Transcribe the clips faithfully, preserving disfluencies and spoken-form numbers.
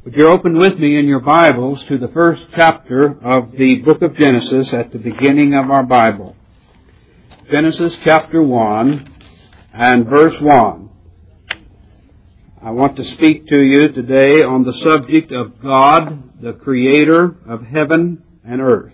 Would you open with me in your Bibles to the first chapter of the book of Genesis at the beginning of our Bible. Genesis chapter one and verse one. I want to speak to you today on the subject of God, the Creator of heaven and earth.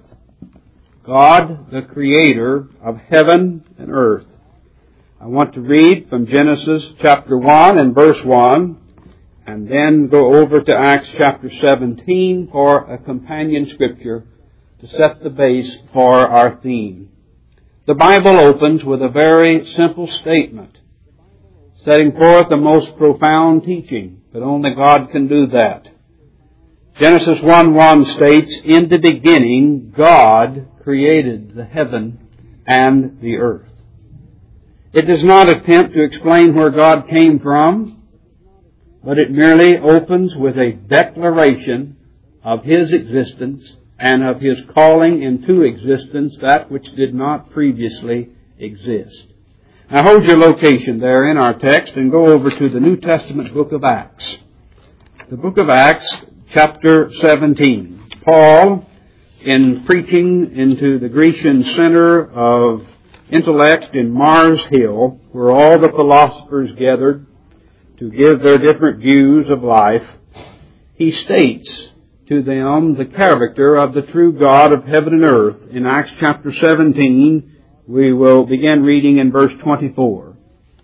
God, the Creator of heaven and earth. I want to read from Genesis chapter one and verse one, and then go over to Acts chapter seventeen for a companion scripture to set the base for our theme. The Bible opens with a very simple statement, setting forth the most profound teaching, but only God can do that. Genesis one one states, "In the beginning, God created the heaven and the earth." It does not attempt to explain where God came from, but it merely opens with a declaration of His existence and of His calling into existence that which did not previously exist. Now hold your location there in our text and go over to the New Testament book of Acts. The book of Acts, chapter seventeen. Paul, in preaching into the Grecian center of intellect in Mars Hill, where all the philosophers gathered to give their different views of life, he states to them the character of the true God of heaven and earth. In Acts chapter seventeen, we will begin reading in verse twenty-four.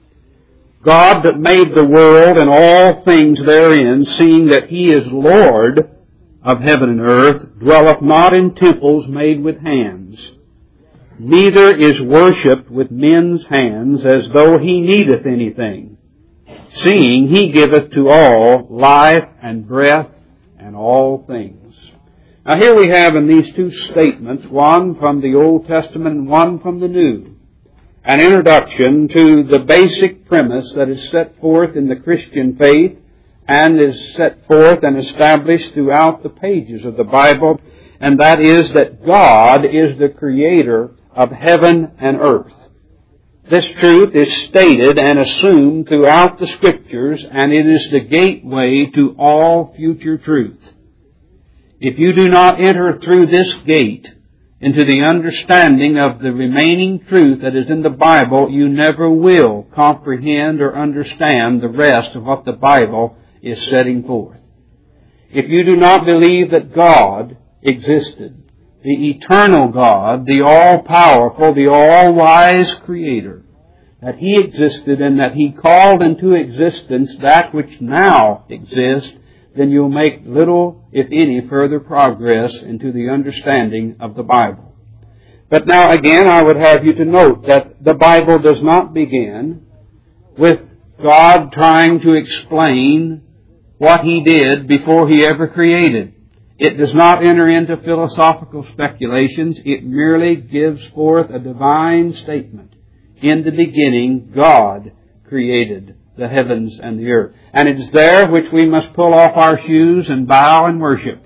"God that made the world and all things therein, seeing that He is Lord of heaven and earth, dwelleth not in temples made with hands, neither is worshipped with men's hands, as though He needeth anything, seeing He giveth to all life and breath and all things." Now here we have in these two statements, one from the Old Testament and one from the New, an introduction to the basic premise that is set forth in the Christian faith and is set forth and established throughout the pages of the Bible, and that is that God is the Creator of heaven and earth. This truth is stated and assumed throughout the Scriptures, and it is the gateway to all future truth. If you do not enter through this gate into the understanding of the remaining truth that is in the Bible, you never will comprehend or understand the rest of what the Bible is setting forth. If you do not believe that God existed, the eternal God, the all-powerful, the all-wise Creator, that He existed and that He called into existence that which now exists, then you'll make little, if any, further progress into the understanding of the Bible. But now again, I would have you to note that the Bible does not begin with God trying to explain what He did before He ever created. It does not enter into philosophical speculations. It merely gives forth a divine statement. In the beginning, God created the heavens and the earth. And it is there which we must pull off our shoes and bow and worship.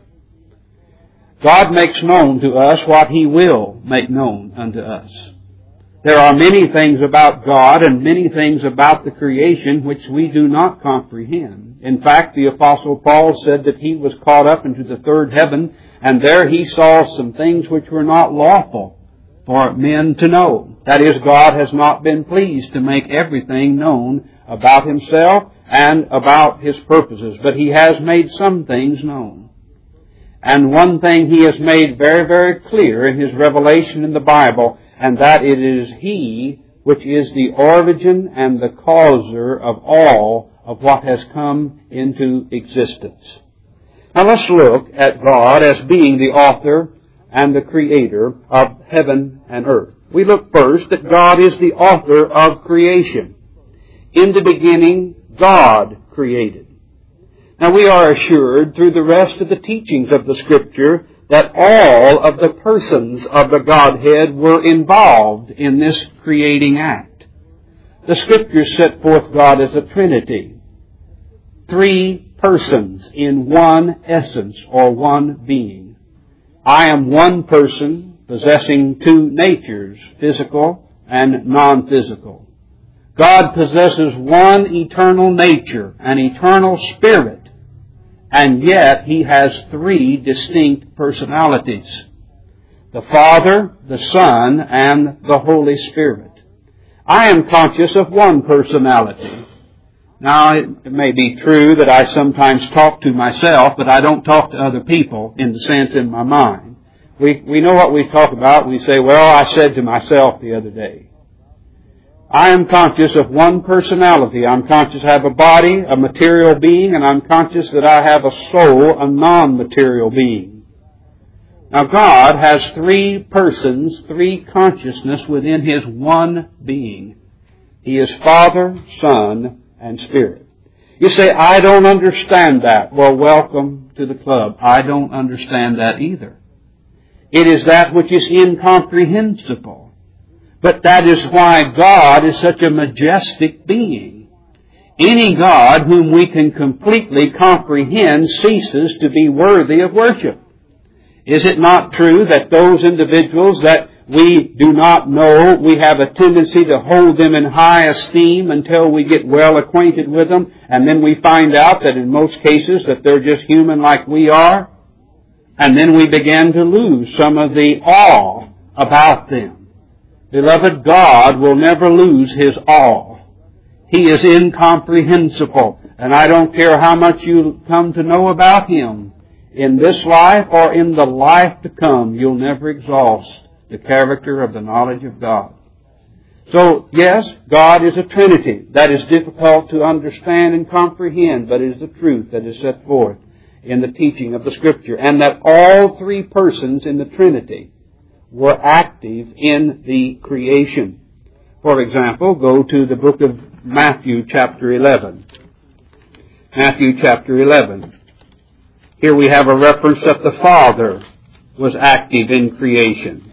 God makes known to us what He will make known unto us. There are many things about God and many things about the creation which we do not comprehend. In fact, the Apostle Paul said that he was caught up into the third heaven, and there he saw some things which were not lawful for men to know. That is, God has not been pleased to make everything known about Himself and about His purposes, but He has made some things known. And one thing He has made very, very clear in His revelation in the Bible, and that it is He which is the origin and the causer of all of what has come into existence. Now let's look at God as being the author and the creator of heaven and earth. We look first that God is the author of creation. In the beginning, God created. Now we are assured through the rest of the teachings of the Scripture that all of the persons of the Godhead were involved in this creating act. The Scriptures set forth God as a Trinity. Three persons in one essence or one being. I am one person possessing two natures, physical and non-physical. God possesses one eternal nature, an eternal spirit, and yet He has three distinct personalities: the Father, the Son, and the Holy Spirit. I am conscious of one personality. Now, it may be true that I sometimes talk to myself, but I don't talk to other people in the sense in my mind. We, we know what we talk about. We say, well, I said to myself the other day. I am conscious of one personality. I'm conscious I have a body, a material being, and I'm conscious that I have a soul, a non-material being. Now, God has three persons, three consciousness within His one being. He is Father, Son, and Spirit. You say, I don't understand that. Well, welcome to the club. I don't understand that either. It is that which is incomprehensible. But that is why God is such a majestic being. Any God whom we can completely comprehend ceases to be worthy of worship. Is it not true that those individuals that we do not know, we have a tendency to hold them in high esteem until we get well acquainted with them, and then we find out that in most cases that they're just human like we are, and then we begin to lose some of the awe about them. Beloved, God will never lose His awe. He is incomprehensible, and I don't care how much you come to know about Him. In this life or in the life to come, you'll never exhaust the character of the knowledge of God. So, yes, God is a Trinity. That is difficult to understand and comprehend, but it is the truth that is set forth in the teaching of the Scripture. And that all three persons in the Trinity were active in the creation. For example, go to the book of Matthew chapter eleven. Matthew chapter eleven. Here we have a reference that the Father was active in creation.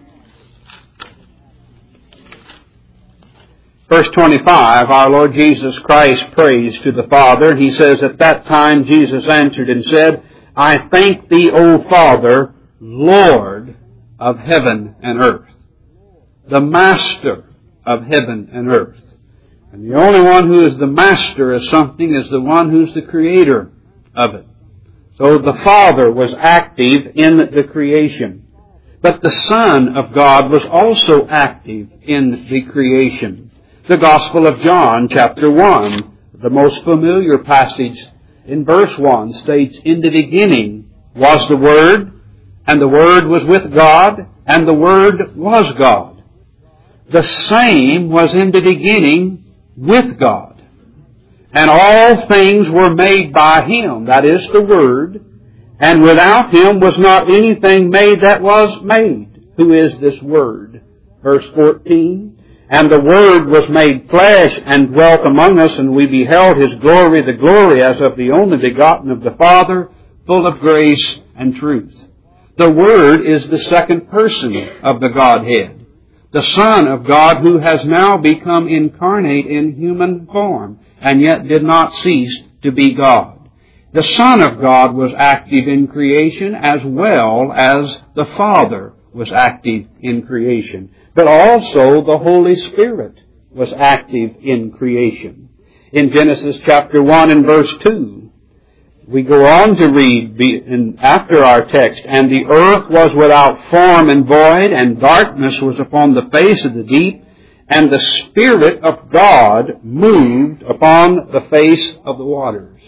Verse twenty-five, our Lord Jesus Christ prays to the Father. He says, at that time Jesus answered and said, I thank Thee, O Father, Lord of heaven and earth. The Master of heaven and earth. And the only one who is the master of something is the one who's the creator of it. So the Father was active in the creation. But the Son of God was also active in the creation. The Gospel of John, chapter one, the most familiar passage in verse one, states, in the beginning was the Word, and the Word was with God, and the Word was God. The same was in the beginning with God. And all things were made by Him, that is the Word, and without Him was not anything made that was made. Who is this Word? Verse fourteen, and the Word was made flesh and dwelt among us, and we beheld His glory, the glory as of the only begotten of the Father, full of grace and truth. The Word is the second person of the Godhead, the Son of God who has now become incarnate in human form, and yet did not cease to be God. The Son of God was active in creation as well as the Father was active in creation. But also the Holy Spirit was active in creation. In Genesis chapter one and verse two, we go on to read in, after our text, and the earth was without form and void, and darkness was upon the face of the deep, and the Spirit of God moved upon the face of the waters.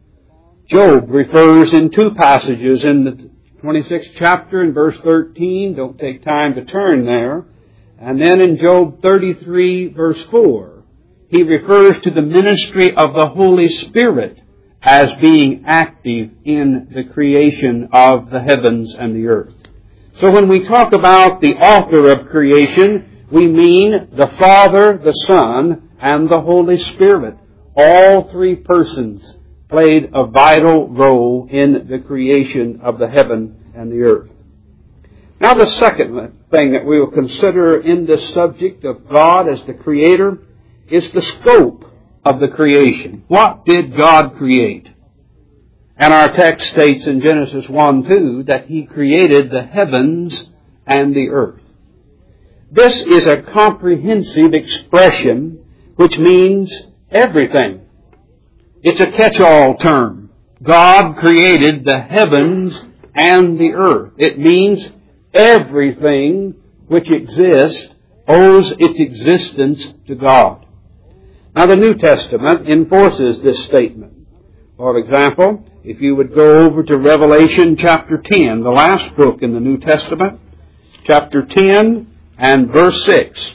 Job refers in two passages in the twenty-sixth chapter in verse thirteen. Don't take time to turn there. And then in Job thirty-three verse four, he refers to the ministry of the Holy Spirit as being active in the creation of the heavens and the earth. So when we talk about the author of creation, we mean the Father, the Son, and the Holy Spirit. All three persons played a vital role in the creation of the heaven and the earth. Now the second thing that we will consider in this subject of God as the Creator is the scope of the creation. What did God create? And our text states in Genesis one two that He created the heavens and the earth. This is a comprehensive expression which means everything. It's a catch-all term. God created the heavens and the earth. It means everything which exists owes its existence to God. Now, the New Testament enforces this statement. For example, if you would go over to Revelation chapter ten, the last book in the New Testament, chapter ten and verse six.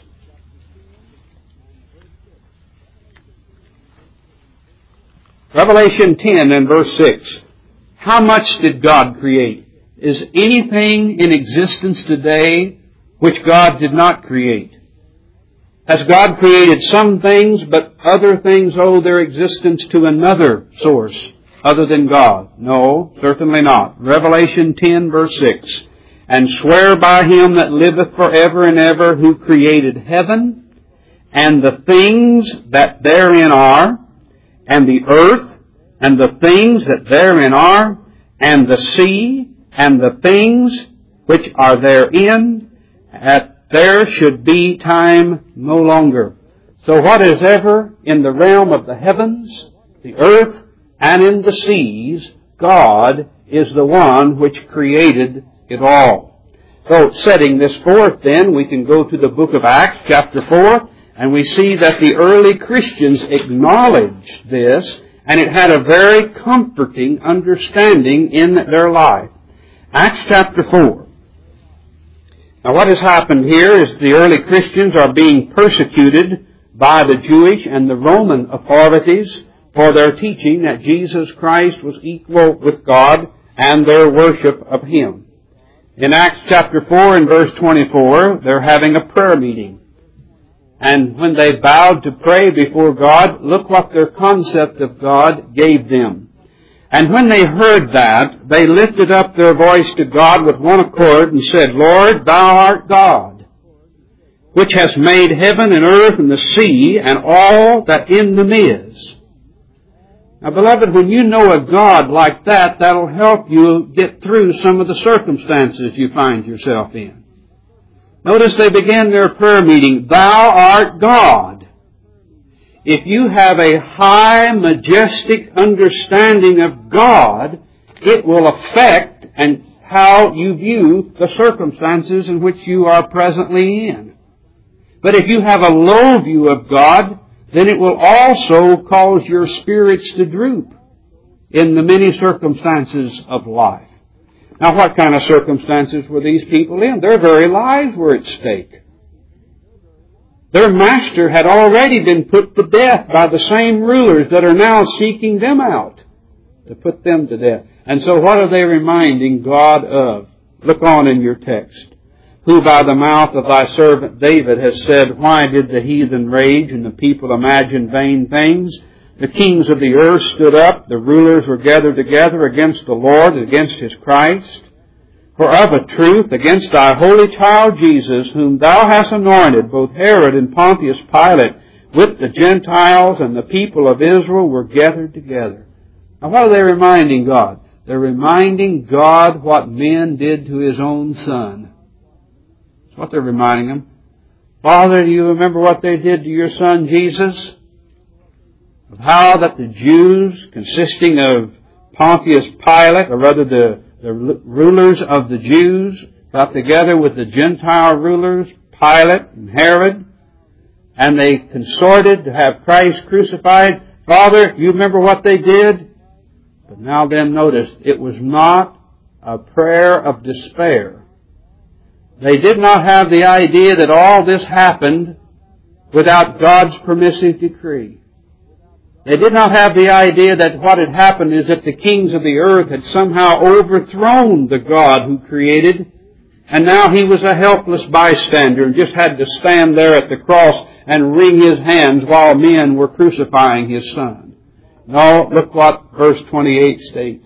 Revelation ten and verse six. How much did God create? Is anything in existence today which God did not create? Has God created some things, but other things owe their existence to another source other than God? No, certainly not. Revelation ten, verse six. And swear by him that liveth forever and ever, who created heaven, and the things that therein are, and the earth, and the things that therein are, and the sea, and the things which are therein, that there should be time no longer. So what is ever in the realm of the heavens, the earth, and in the seas, God is the one which created it all. So, setting this forth then, we can go to the book of Acts, chapter four, and we see that the early Christians acknowledged this, and it had a very comforting understanding in their life. Acts chapter four. Now what has happened here is the early Christians are being persecuted by the Jewish and the Roman authorities for their teaching that Jesus Christ was equal with God and their worship of Him. In Acts chapter four and verse twenty-four, they're having a prayer meeting. And when they bowed to pray before God, look what their concept of God gave them. And when they heard that, they lifted up their voice to God with one accord and said, Lord, Thou art God, which hast made heaven and earth and the sea and all that in them is. Now, beloved, when you know a God like that, that'll help you get through some of the circumstances you find yourself in. Notice they began their prayer meeting, Thou art God. If you have a high, majestic understanding of God, it will affect and how you view the circumstances in which you are presently in. But if you have a low view of God, then it will also cause your spirits to droop in the many circumstances of life. Now, what kind of circumstances were these people in? Their very lives were at stake. Their master had already been put to death by the same rulers that are now seeking them out to put them to death. And so what are they reminding God of? Look on in your text. Who by the mouth of thy servant David has said, Why did the heathen rage and the people imagine vain things? The kings of the earth stood up, the rulers were gathered together against the Lord, against His Christ. For of a truth, against thy holy child Jesus, whom thou hast anointed, both Herod and Pontius Pilate, with the Gentiles and the people of Israel, were gathered together. Now what are they reminding God? They're reminding God what men did to His own Son. That's what they're reminding Him. Father, do you remember what they did to your Son Jesus? Of how that the Jews, consisting of Pontius Pilate, or rather the The rulers of the Jews, got together with the Gentile rulers, Pilate and Herod, and they consorted to have Christ crucified. Father, you remember what they did? But now then notice, it was not a prayer of despair. They did not have the idea that all this happened without God's permissive decree. They did not have the idea that what had happened is that the kings of the earth had somehow overthrown the God who created, and now He was a helpless bystander and just had to stand there at the cross and wring His hands while men were crucifying His Son. No, look what verse twenty-eight states.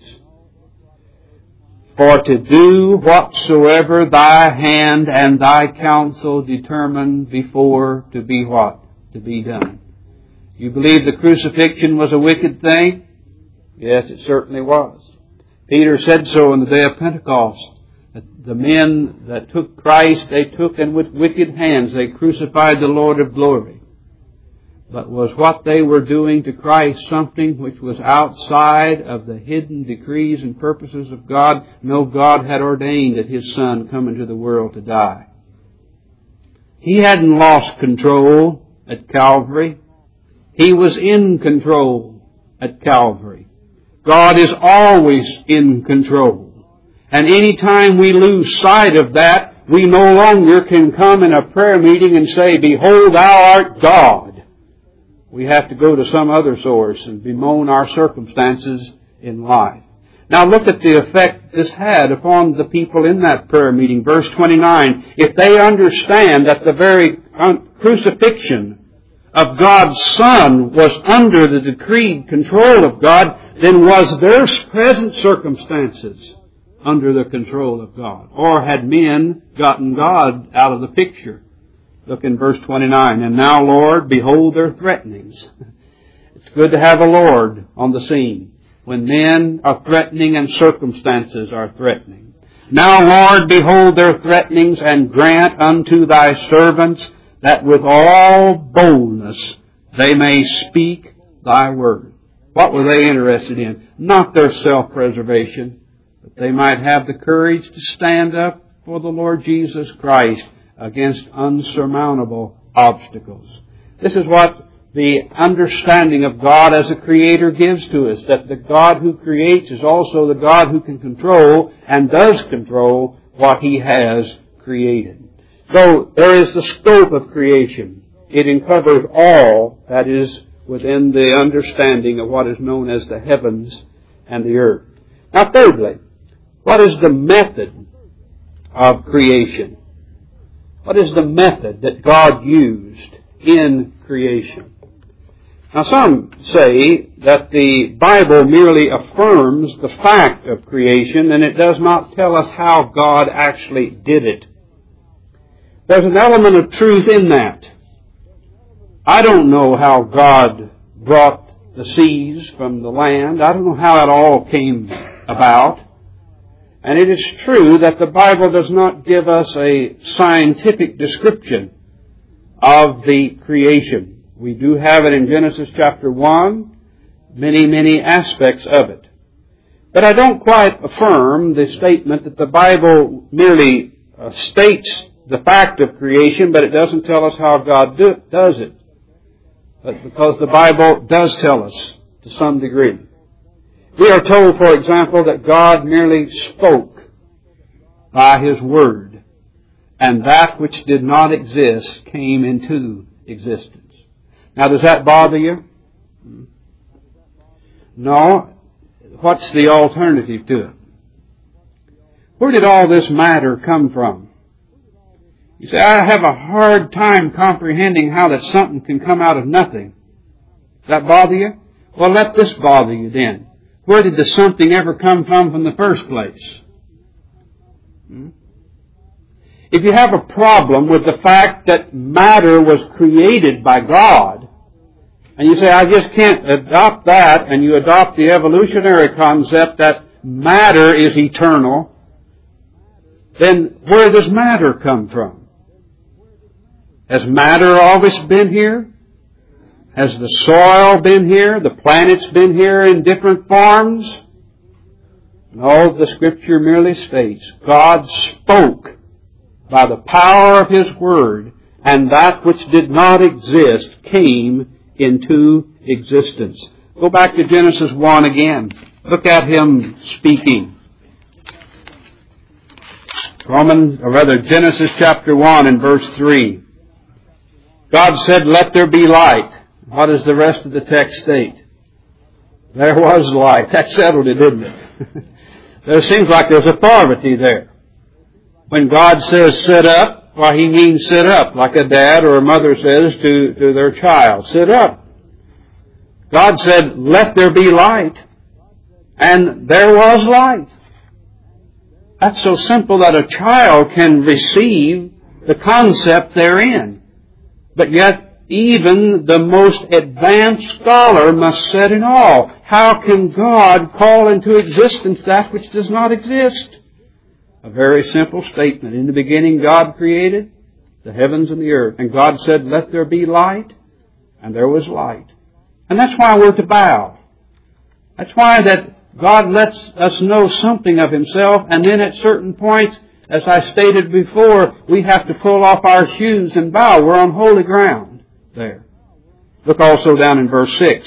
For to do whatsoever thy hand and thy counsel determined before to be what? To be done. You believe the crucifixion was a wicked thing? Yes, it certainly was. Peter said so on the day of Pentecost. That the men that took Christ, they took, and with wicked hands they crucified the Lord of glory. but was what they were doing to Christ something which was outside of the hidden decrees and purposes of God? No, God had ordained that His Son come into the world to die. He hadn't lost control at Calvary. He was in control at Calvary. God is always in control. And any time we lose sight of that, we no longer can come in a prayer meeting and say, "Behold, Thou art God." We have to go to some other source and bemoan our circumstances in life. Now look at the effect this had upon the people in that prayer meeting. Verse twenty-nine, if they understand that the very crucifixion of God's Son was under the decreed control of God, then was their present circumstances under the control of God? Or had men gotten God out of the picture? Look in verse twenty-nine. And now, Lord, behold their threatenings. It's good to have a Lord on the scene when men are threatening and circumstances are threatening. Now, Lord, behold their threatenings, and grant unto Thy servants that with all boldness they may speak Thy word. What were they interested in? Not their self-preservation, but they might have the courage to stand up for the Lord Jesus Christ against unsurmountable obstacles. This is what the understanding of God as a Creator gives to us, that the God who creates is also the God who can control and does control what He has created. So there is the scope of creation. It uncovers all that is within the understanding of what is known as the heavens and the earth. Now thirdly, what is the method of creation? What is the method that God used in creation? Now some say that the Bible merely affirms the fact of creation and it does not tell us how God actually did it. There's an element of truth in that. I don't know how God brought the seas from the land. I don't know how it all came about. And it is true that the Bible does not give us a scientific description of the creation. We do have it in Genesis chapter one, many, many aspects of it. But I don't quite affirm the statement that the Bible merely uh, states the fact of creation, but it doesn't tell us how God do, does it. But because the Bible does tell us to some degree. We are told, for example, that God merely spoke by His Word, and that which did not exist came into existence. Now, does that bother you? No. What's the alternative to it? Where did all this matter come from? You say, I have a hard time comprehending how that something can come out of nothing. Does that bother you? Well, let this bother you then. Where did the something ever come from from the first place? Hmm? If you have a problem with the fact that matter was created by God, and you say, I just can't adopt that, and you adopt the evolutionary concept that matter is eternal, then where does matter come from? Has matter always been here? Has the soil been here? The planets been here in different forms? No, the Scripture merely states, God spoke by the power of His Word, and that which did not exist came into existence. Go back to Genesis one again. Look at Him speaking. Romans, or rather Genesis chapter one and verse three. God said, let there be light. What does the rest of the text state? There was light. That settled it, didn't it? There seems like there's authority there. When God says sit up, why He means sit up, like a dad or a mother says to, to their child, sit up. God said, let there be light. And there was light. That's so simple that a child can receive the concept therein. But yet, even the most advanced scholar must set in awe. How can God call into existence that which does not exist? A very simple statement. In the beginning, God created the heavens and the earth. And God said, let there be light. and there was light. And that's why we're to bow. That's why that God lets us know something of Himself, and then at certain points, as I stated before, we have to pull off our shoes and bow. We're on holy ground there. Look also down in verse six.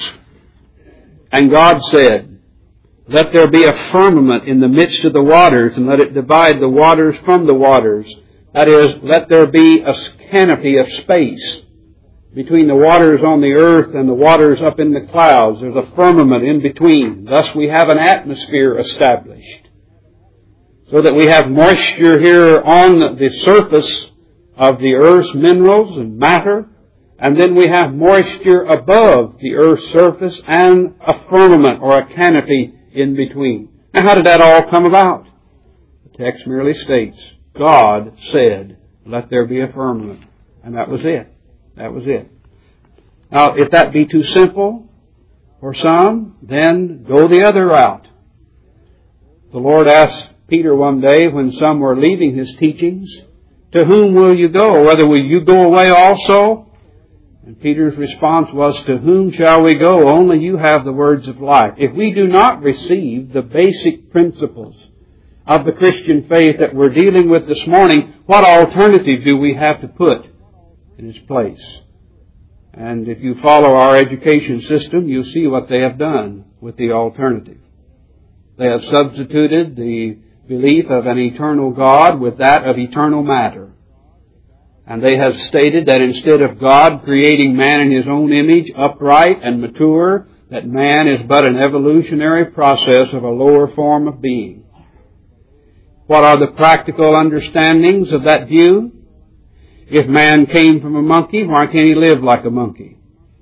And God said, let there be a firmament in the midst of the waters, and let it divide the waters from the waters. That is, let there be a canopy of space between the waters on the earth and the waters up in the clouds. There's a firmament in between. Thus we have an atmosphere established, so that we have moisture here on the surface of the earth's minerals and matter, and then we have moisture above the earth's surface and a firmament or a canopy in between. Now, how did that all come about? The text merely states, God said, let there be a firmament. And that was it. That was it. Now, if that be too simple for some, then go the other route. The Lord asked Peter one day when some were leaving His teachings, to whom will you go? Whether will you go away also? And Peter's response was, to whom shall we go? Only you have the words of life. If we do not receive the basic principles of the Christian faith that we're dealing with this morning, what alternative do we have to put in its place? And if you follow our education system, you'll see what they have done with the alternative. They have substituted the belief of an eternal God with that of eternal matter. And they have stated that instead of God creating man in His own image, upright and mature, that man is but an evolutionary process of a lower form of being. What are the practical understandings of that view? If man came from a monkey, why can't he live like a monkey?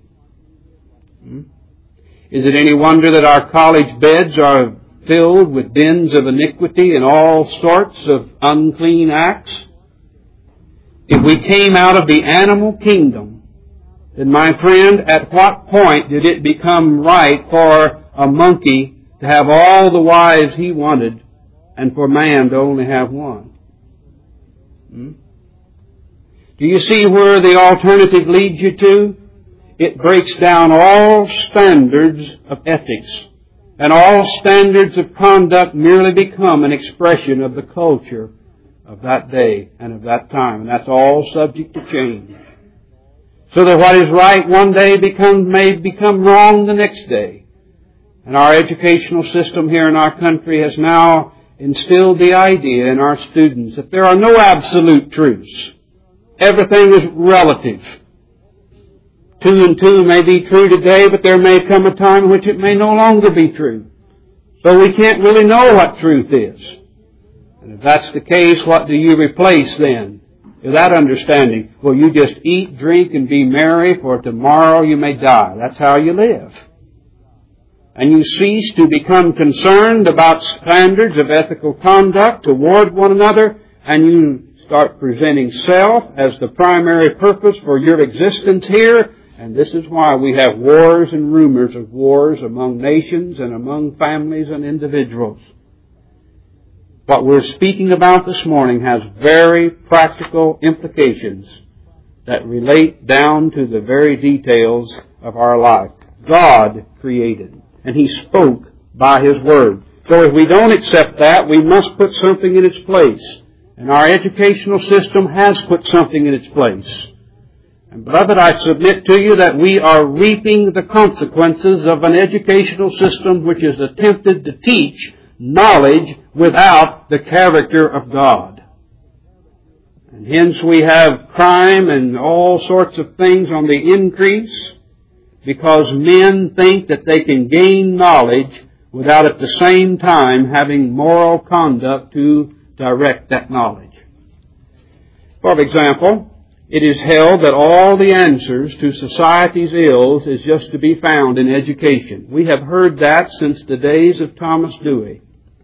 Hmm? Is it any wonder that our college beds are filled with dens of iniquity and all sorts of unclean acts? If we came out of the animal kingdom, then my friend, at what point did it become right for a monkey to have all the wives he wanted and for man to only have one? Hmm? Do you see where the alternative leads you to? It breaks down all standards of ethics, and all standards of conduct merely become an expression of the culture of that day and of that time. And that's all subject to change. So that what is right one day becomes, may become wrong the next day. And our educational system here in our country has now instilled the idea in our students that there are no absolute truths. Everything is relative. Two and two may be true today, but there may come a time in which it may no longer be true. So we can't really know what truth is. And if that's the case, what do you replace then? With that understanding, well, you just eat, drink, and be merry, for tomorrow you may die. That's how you live. And you cease to become concerned about standards of ethical conduct toward one another, and you start presenting self as the primary purpose for your existence here. And this is why we have wars and rumors of wars among nations and among families and individuals. What we're speaking about this morning has very practical implications that relate down to the very details of our life. God created, and He spoke by His Word. So if we don't accept that, we must put something in its place. And our educational system has put something in its place. And beloved, I submit to you that we are reaping the consequences of an educational system which is attempted to teach knowledge without the character of God. And hence we have crime and all sorts of things on the increase because men think that they can gain knowledge without at the same time having moral conduct to direct that knowledge. For example, it is held that all the answers to society's ills is just to be found in education. We have heard that since the days of Thomas Dewey,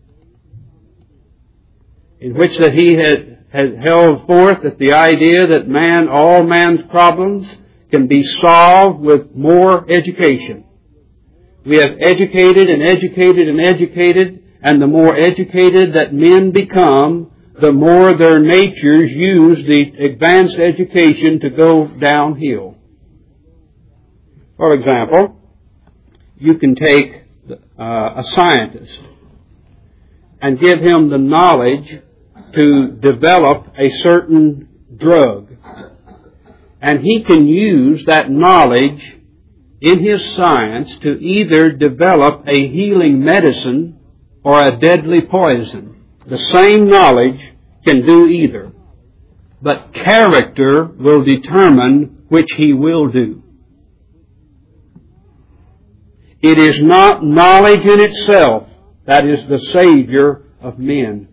in which that he had, had held forth that the idea that man, all man's problems can be solved with more education. We have educated and educated and educated, and the more educated that men become, the more their natures use the advanced education to go downhill. For example, you can take uh, a scientist and give him the knowledge to develop a certain drug. And he can use that knowledge in his science to either develop a healing medicine or a deadly poison. The same knowledge can do either. But character will determine which he will do. It is not knowledge in itself that is the Savior of men.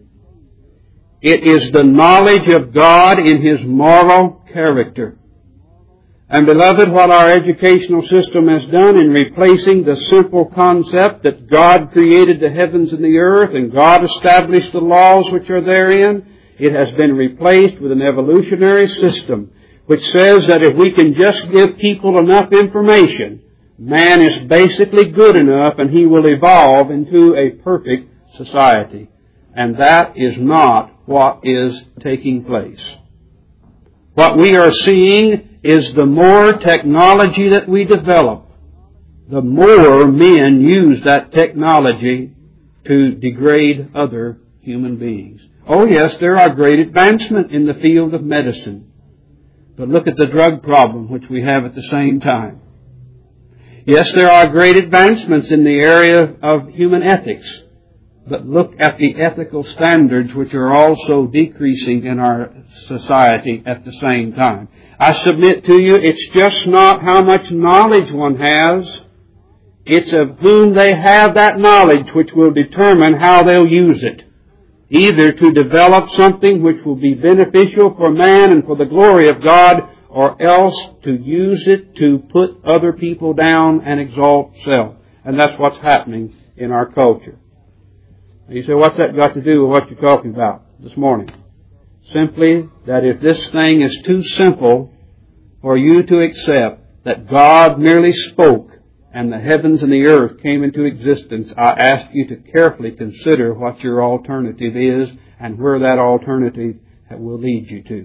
It is the knowledge of God in His moral character. And beloved, what our educational system has done in replacing the simple concept that God created the heavens and the earth and God established the laws which are therein, it has been replaced with an evolutionary system which says that if we can just give people enough information, man is basically good enough and he will evolve into a perfect society. And that is not what is taking place. What we are seeing is the more technology that we develop, the more men use that technology to degrade other human beings. Oh yes, there are great advancements in the field of medicine. But look at the drug problem which we have at the same time. Yes, there are great advancements in the area of human ethics. But look at the ethical standards which are also decreasing in our society at the same time. I submit to you, it's just not how much knowledge one has. It's of whom they have that knowledge which will determine how they'll use it. Either to develop something which will be beneficial for man and for the glory of God, or else to use it to put other people down and exalt self. And that's what's happening in our culture. You say, what's that got to do with what you're talking about this morning? Simply that if this thing is too simple for you to accept, that God merely spoke and the heavens and the earth came into existence, I ask you to carefully consider what your alternative is and where that alternative will lead you to.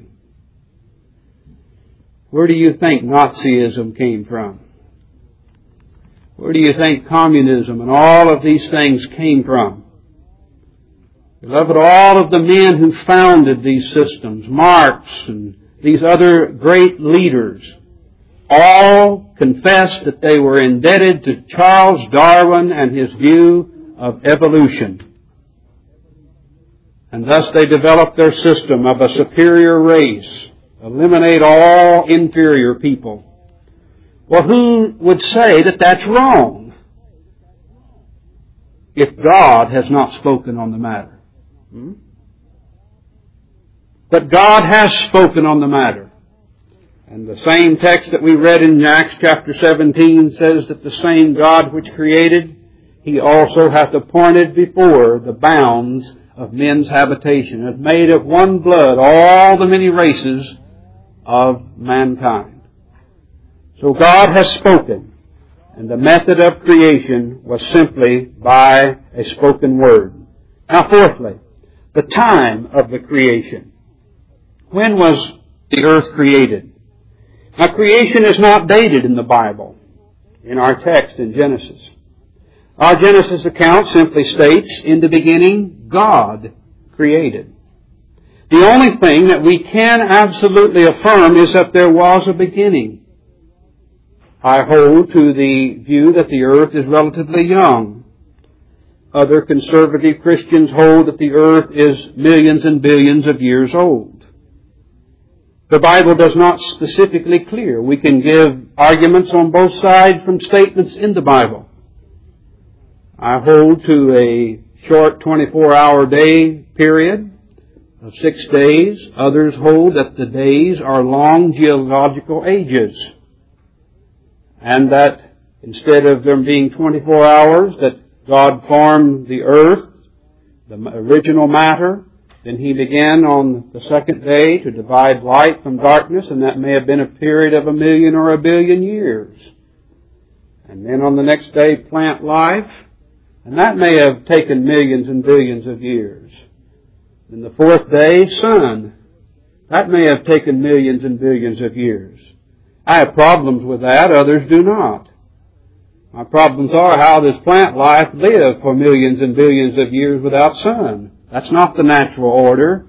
Where do you think Nazism came from? Where do you think communism and all of these things came from? Beloved, all of the men who founded these systems, Marx and these other great leaders, all confessed that they were indebted to Charles Darwin and his view of evolution. And thus they developed their system of a superior race, eliminate all inferior people. Well, who would say that that's wrong if God has not spoken on the matter? Hmm? But God has spoken on the matter. And the same text that we read in Acts chapter seventeen says that the same God which created, He also hath appointed before the bounds of men's habitation, hath made of one blood all the many races of mankind. So God has spoken, and the method of creation was simply by a spoken word. Now fourthly, the time of the creation. When was the earth created? Now creation is not dated in the Bible, in our text in Genesis. Our Genesis account simply states, in the beginning, God created. The only thing that we can absolutely affirm is that there was a beginning. I hold to the view that the earth is relatively young. Other conservative Christians hold that the earth is millions and billions of years old. The Bible does not specifically clear. We can give arguments on both sides from statements in the Bible. I hold to a short twenty-four hour day period of six days. Others hold that the days are long geological ages. And that instead of them being twenty-four hours, that God formed the earth, the original matter. Then He began on the second day to divide light from darkness, and that may have been a period of a million or a billion years. And then on the next day, plant life, and that may have taken millions and billions of years. Then the fourth day, sun. That may have taken millions and billions of years. I have problems with that, others do not. My problems are, how does plant life live for millions and billions of years without sun? That's not the natural order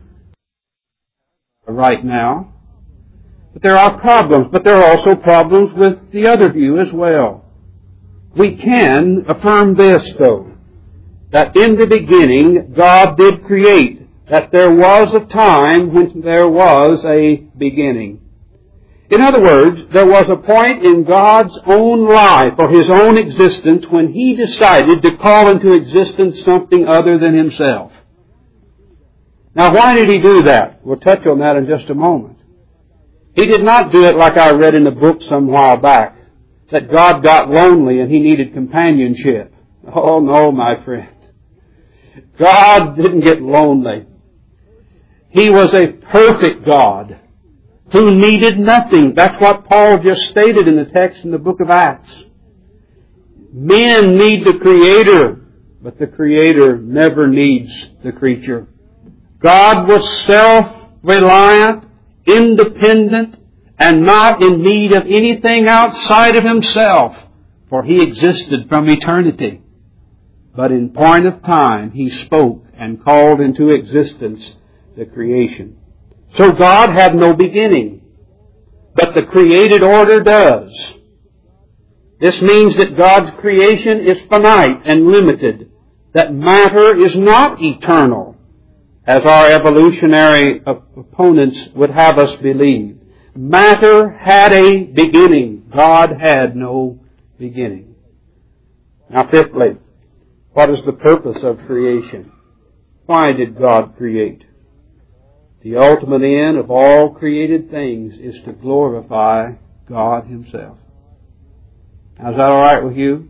right now. But there are problems, but there are also problems with the other view as well. We can affirm this, though, that in the beginning God did create, that there was a time when there was a beginning. In other words, there was a point in God's own life or His own existence when He decided to call into existence something other than Himself. Now, why did He do that? We'll touch on that in just a moment. He did not do it like I read in a book some while back, that God got lonely and He needed companionship. Oh, no, my friend. God didn't get lonely. He was a perfect God who needed nothing. That's what Paul just stated in the text in the book of Acts. Men need the Creator, but the Creator never needs the creature. God was self-reliant, independent, and not in need of anything outside of Himself, for He existed from eternity. But in point of time, He spoke and called into existence the creation. So God had no beginning, but the created order does. This means that God's creation is finite and limited, that matter is not eternal, as our evolutionary opponents would have us believe. Matter had a beginning. God had no beginning. Now, fifthly, what is the purpose of creation? Why did God create? The ultimate end of all created things is to glorify God Himself. Now, is that all right with you?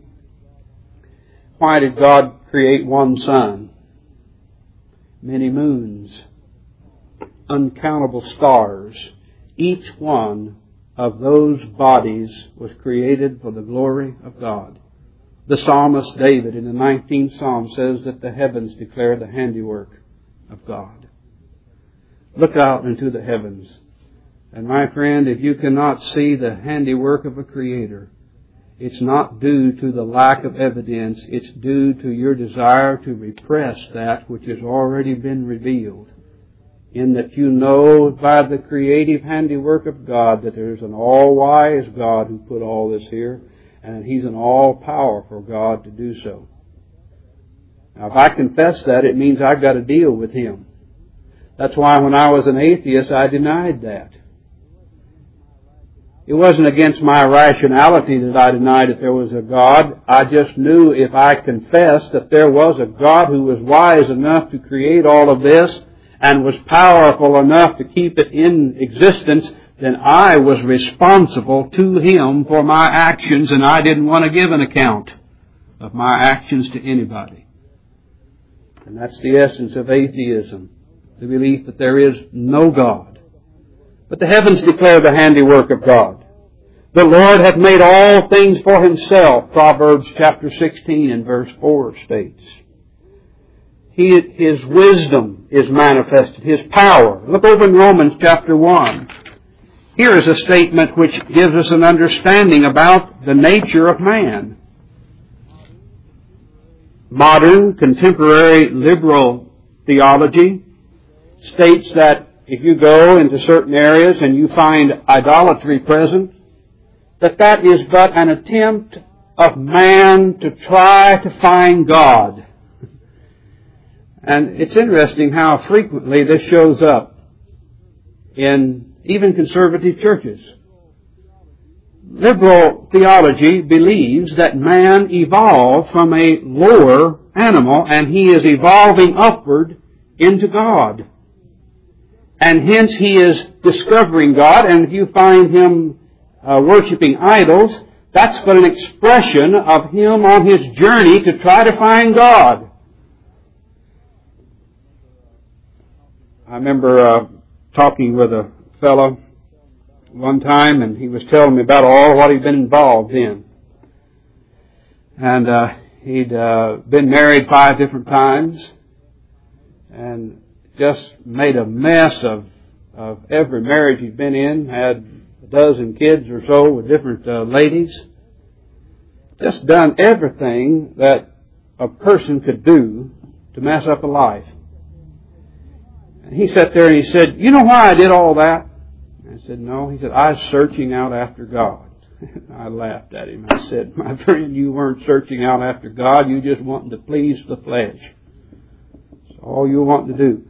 Why did God create one sun, many moons, uncountable stars? Each one of those bodies was created for the glory of God. The psalmist David in the nineteenth Psalm says that the heavens declare the handiwork of God. Look out into the heavens. And my friend, if you cannot see the handiwork of a Creator, it's not due to the lack of evidence. It's due to your desire to repress that which has already been revealed. In that you know by the creative handiwork of God that there's an all-wise God who put all this here, and He's an all-powerful God to do so. Now, if I confess that, it means I've got to deal with Him. That's why when I was an atheist, I denied that. It wasn't against my rationality that I denied that there was a God. I just knew if I confessed that there was a God who was wise enough to create all of this and was powerful enough to keep it in existence, then I was responsible to Him for my actions, and I didn't want to give an account of my actions to anybody. And that's the essence of atheism, the belief that there is no God. But the heavens declare the handiwork of God. The Lord hath made all things for Himself, Proverbs chapter sixteen and verse four states. He, His wisdom is manifested, His power. Look over in Romans chapter one. Here is a statement which gives us an understanding about the nature of man. Modern, contemporary, liberal theology states that if you go into certain areas and you find idolatry present, that that is but an attempt of man to try to find God. And it's interesting how frequently this shows up in even conservative churches. Liberal theology believes that man evolved from a lower animal and he is evolving upward into God. And hence he is discovering God, and if you find him uh, worshiping idols, that's but an expression of him on his journey to try to find God. I remember uh, talking with a fellow one time, and he was telling me about all what he'd been involved in. And uh, he'd uh, been married five different times, and just made a mess of, of every marriage he'd been in, had dozen kids or so with different uh, ladies. Just done everything that a person could do to mess up a life. And he sat there and he said, you know why I did all that? I said, no. He said, I was searching out after God. I laughed at him. I said, my friend, you weren't searching out after God. You just wanted to please the flesh. That's all you want to do.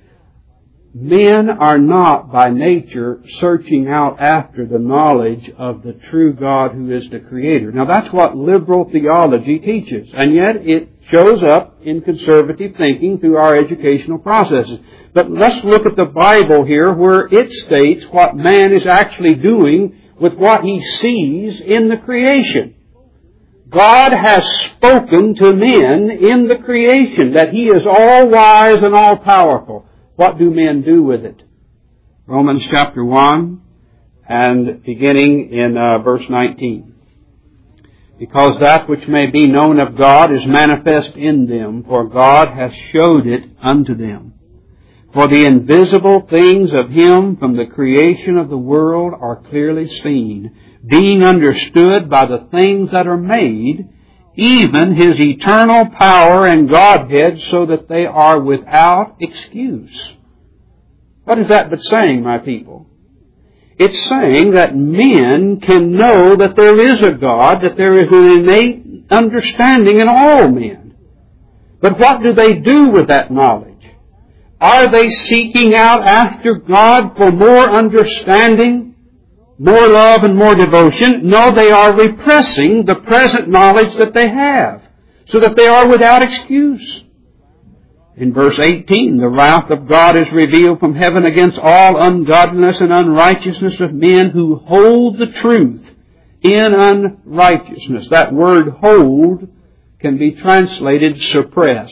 Men are not by nature searching out after the knowledge of the true God who is the Creator. Now that's what liberal theology teaches. And yet it shows up in conservative thinking through our educational processes. But let's look at the Bible here where it states what man is actually doing with what he sees in the creation. God has spoken to men in the creation that He is all wise and all powerful. What do men do with it? Romans chapter one and beginning in uh, verse nineteen. Because that which may be known of God is manifest in them, for God hath showed it unto them. For the invisible things of Him from the creation of the world are clearly seen, being understood by the things that are made, even His eternal power and Godhead, so that they are without excuse. What is that but saying, my people? It's saying that men can know that there is a God, that there is an innate understanding in all men. But what do they do with that knowledge? Are they seeking out after God for more understanding, more love and more devotion? No, they are repressing the present knowledge that they have, so that they are without excuse. In verse eighteen, the wrath of God is revealed from heaven against all ungodliness and unrighteousness of men who hold the truth in unrighteousness. That word hold can be translated suppress.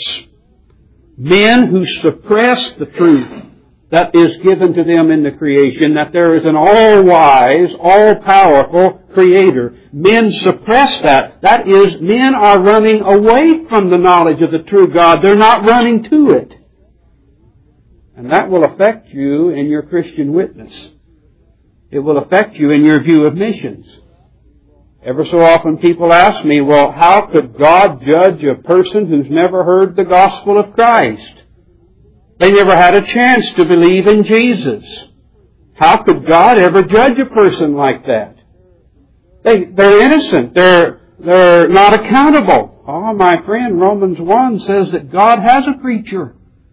Men who suppress the truth that is given to them in the creation, that there is an all-wise, all-powerful Creator. Men suppress that. That is, men are running away from the knowledge of the true God. They're not running to it. And that will affect you in your Christian witness. It will affect you in your view of missions. Ever so often people ask me, well, how could God judge a person who's never heard the gospel of Christ? They never had a chance to believe in Jesus. How could God ever judge a person like that? They, they're innocent. They're, they're not accountable. Oh, my friend, Romans one says that God has a preacher.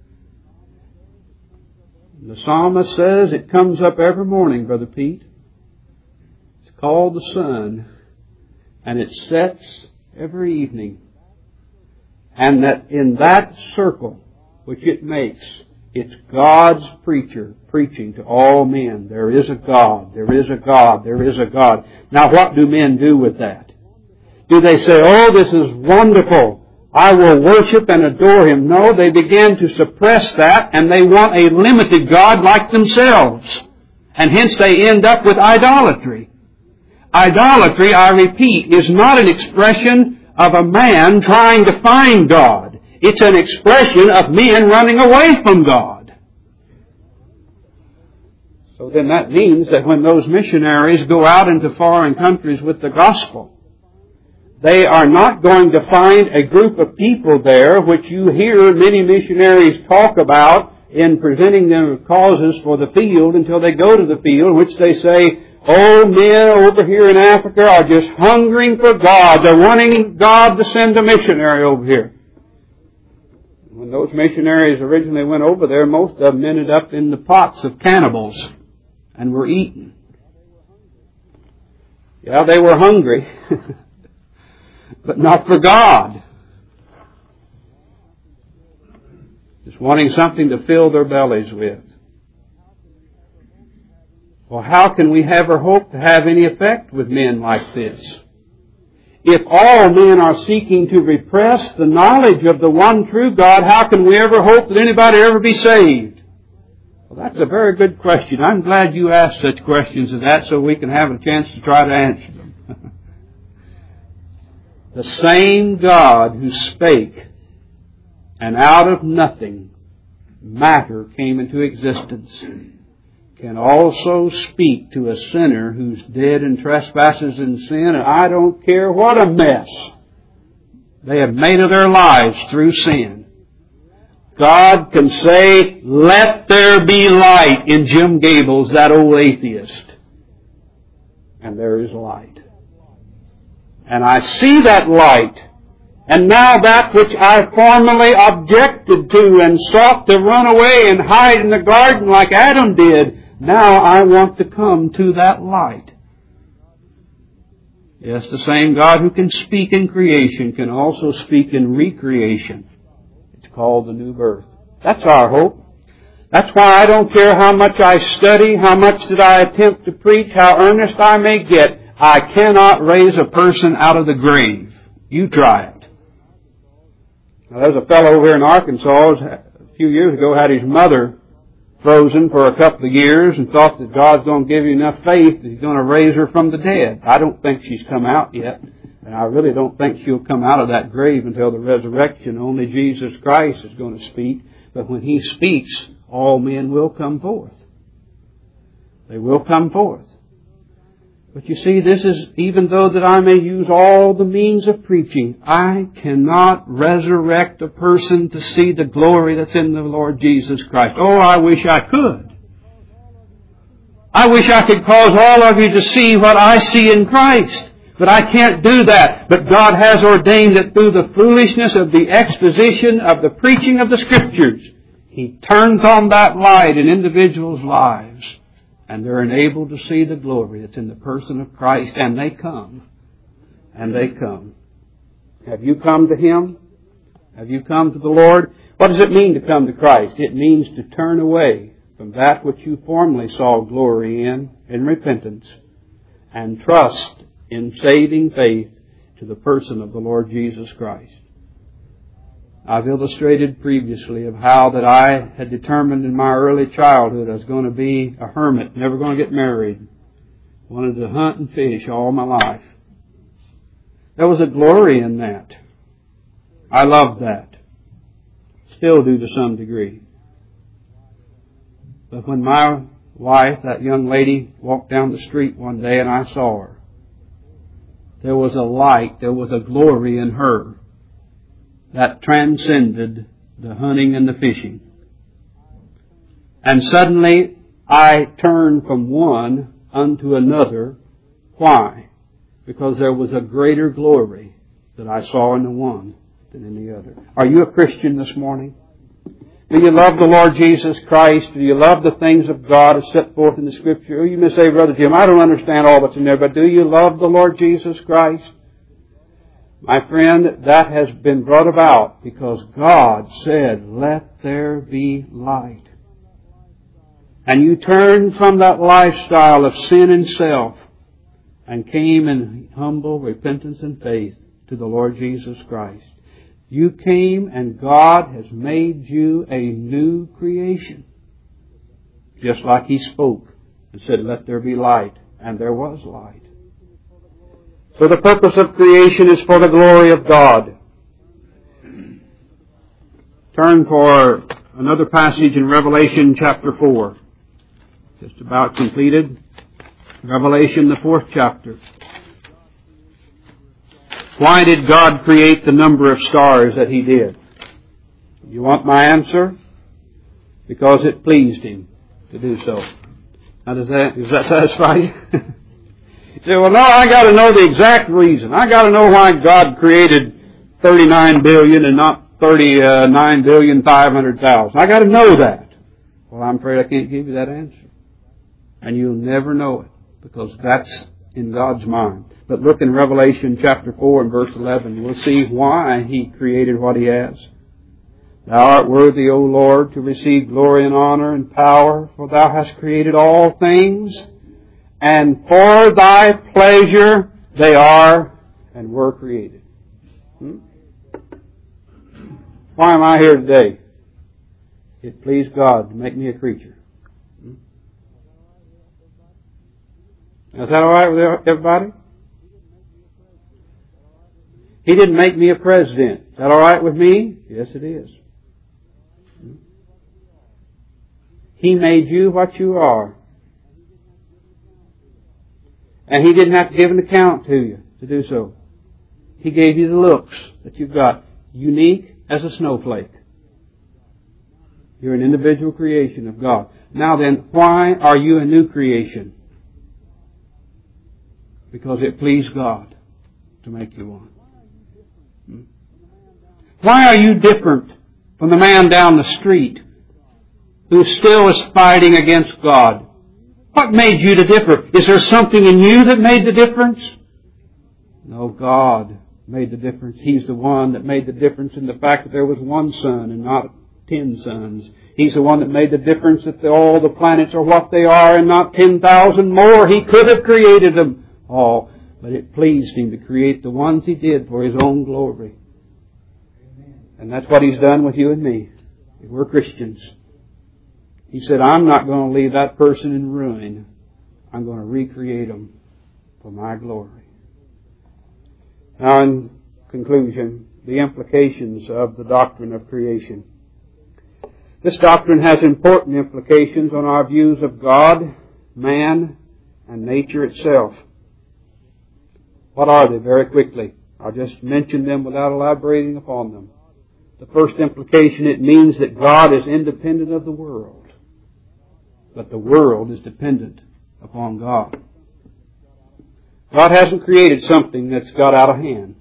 The psalmist says it comes up every morning, Brother Pete. It's called the sun. And it sets every evening. And that in that circle which it makes, it's God's preacher preaching to all men. There is a God. There is a God. There is a God. Now what do men do with that? Do they say, oh, this is wonderful. I will worship and adore Him? No, they begin to suppress that and they want a limited God like themselves. And hence they end up with idolatry. Idolatry, I repeat, is not an expression of a man trying to find God. It's an expression of men running away from God. So then that means that when those missionaries go out into foreign countries with the gospel, they are not going to find a group of people there which you hear many missionaries talk about in presenting them causes for the field until they go to the field, which they say, oh, men over here in Africa are just hungering for God. They're wanting God to send a missionary over here. When those missionaries originally went over there, most of them ended up in the pots of cannibals and were eaten. Yeah, they were hungry, but not for God. Just wanting something to fill their bellies with. Well, how can we ever hope to have any effect with men like this? If all men are seeking to repress the knowledge of the one true God, how can we ever hope that anybody ever be saved? Well, that's a very good question. I'm glad you asked such questions as that so we can have a chance to try to answer them. The same God who spake, and out of nothing matter came into existence. can also speak to a sinner who's dead in trespasses and sin, and I don't care what a mess they have made of their lives through sin. God can say, "Let there be light," in Jim Gables, that old atheist. And there is light. And I see that light. And now that which I formerly objected to and sought to run away and hide in the garden like Adam did, now I want to come to that light. Yes, the same God who can speak in creation can also speak in recreation. It's called the new birth. That's our hope. That's why I don't care how much I study, how much that I attempt to preach, how earnest I may get, I cannot raise a person out of the grave. You try it. Now, there's a fellow over here in Arkansas a few years ago had his mother frozen for a couple of years and thought that God's going to give you enough faith that He's going to raise her from the dead. I don't think she's come out yet. And I really don't think she'll come out of that grave until the resurrection. Only Jesus Christ is going to speak. But when He speaks, all men will come forth. They will come forth. But you see, this is, even though that I may use all the means of preaching, I cannot resurrect a person to see the glory that's in the Lord Jesus Christ. Oh, I wish I could. I wish I could cause all of you to see what I see in Christ. But I can't do that. But God has ordained that through the foolishness of the exposition of the preaching of the Scriptures, He turns on that light in individuals' lives. And they're enabled to see the glory that's in the person of Christ. And they come. And they come. Have you come to Him? Have you come to the Lord? What does it mean to come to Christ? It means to turn away from that which you formerly saw glory in, in repentance, and trust in saving faith to the person of the Lord Jesus Christ. I've illustrated previously of how that I had determined in my early childhood I was going to be a hermit, never going to get married. Wanted to hunt and fish all my life. There was a glory in that. I loved that. Still do to some degree. But when my wife, that young lady, walked down the street one day and I saw her, there was a light, there was a glory in her that transcended the hunting and the fishing. And suddenly I turned from one unto another. Why? Because there was a greater glory that I saw in the one than in the other. Are you a Christian this morning? Do you love the Lord Jesus Christ? Do you love the things of God as set forth in the Scripture? You may say, Brother Jim, I don't understand all that's in there, but do you love the Lord Jesus Christ? My friend, that has been brought about because God said, "Let there be light." And you turned from that lifestyle of sin and self and came in humble repentance and faith to the Lord Jesus Christ. You came and God has made you a new creation. Just like He spoke and said, "Let there be light." And there was light. So the purpose of creation is for the glory of God. Turn for another passage in Revelation chapter four. Just about completed. Revelation, the fourth chapter. Why did God create the number of stars that He did? You want my answer? Because it pleased Him to do so. Now does that, does that satisfy you? You say, well, no, I got to know the exact reason. I got to know why God created thirty-nine billion and not thirty-nine billion five hundred thousand. I got to know that. Well, I'm afraid I can't give you that answer. And you'll never know it because that's in God's mind. But look in Revelation chapter four and verse eleven. We'll see why He created what He has. Thou art worthy, O Lord, to receive glory and honor and power, for Thou hast created all things, and for Thy pleasure they are and were created. Hmm? Why am I here today? It pleased God to make me a creature. Hmm? Is that all right with everybody? He didn't make me a president. Is that all right with me? Yes, it is. He made you what you are. And He didn't have to give an account to you to do so. He gave you the looks that you've got. Unique as a snowflake. You're an individual creation of God. Now then, why are you a new creation? Because it pleased God to make you one. Hmm? Why are you different from the man down the street who still is fighting against God? What made you to differ? Is there something in you that made the difference? No, God made the difference. He's the one that made the difference in the fact that there was one sun and not ten suns. He's the one that made the difference that the, all the planets are what they are and not ten thousand more. He could have created them all, but it pleased Him to create the ones He did for His own glory. And that's what He's done with you and me. If we're Christians. He said, I'm not going to leave that person in ruin. I'm going to recreate them for my glory. Now, in conclusion, the implications of the doctrine of creation. This doctrine has important implications on our views of God, man, and nature itself. What are they? Very quickly. I'll just mention them without elaborating upon them. The first implication, it means that God is independent of the world, but the world is dependent upon God. God hasn't created something that's got out of hand.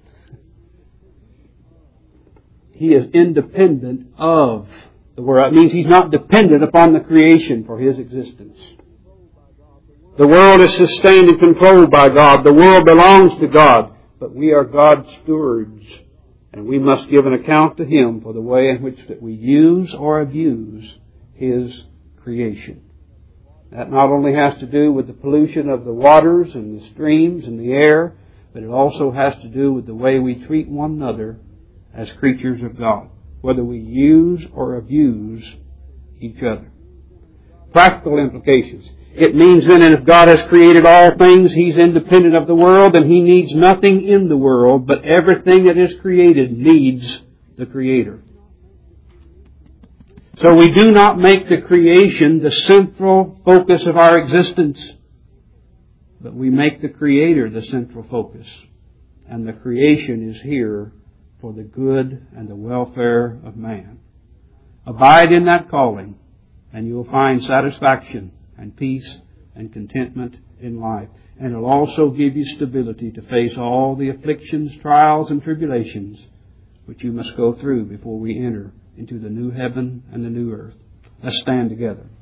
He is independent of the world. It means He's not dependent upon the creation for His existence. The world is sustained and controlled by God. The world belongs to God. But we are God's stewards. And we must give an account to Him for the way in which that we use or abuse His creation. That not only has to do with the pollution of the waters and the streams and the air, but it also has to do with the way we treat one another as creatures of God. Whether we use or abuse each other. Practical implications. It means then that if God has created all things, He's independent of the world and He needs nothing in the world, but everything that is created needs the Creator. So we do not make the creation the central focus of our existence, but we make the Creator the central focus. And the creation is here for the good and the welfare of man. Abide in that calling, and you'll find satisfaction and peace and contentment in life. And it'll also give you stability to face all the afflictions, trials, and tribulations which you must go through before we enter into the new heaven and the new earth. Let's stand together.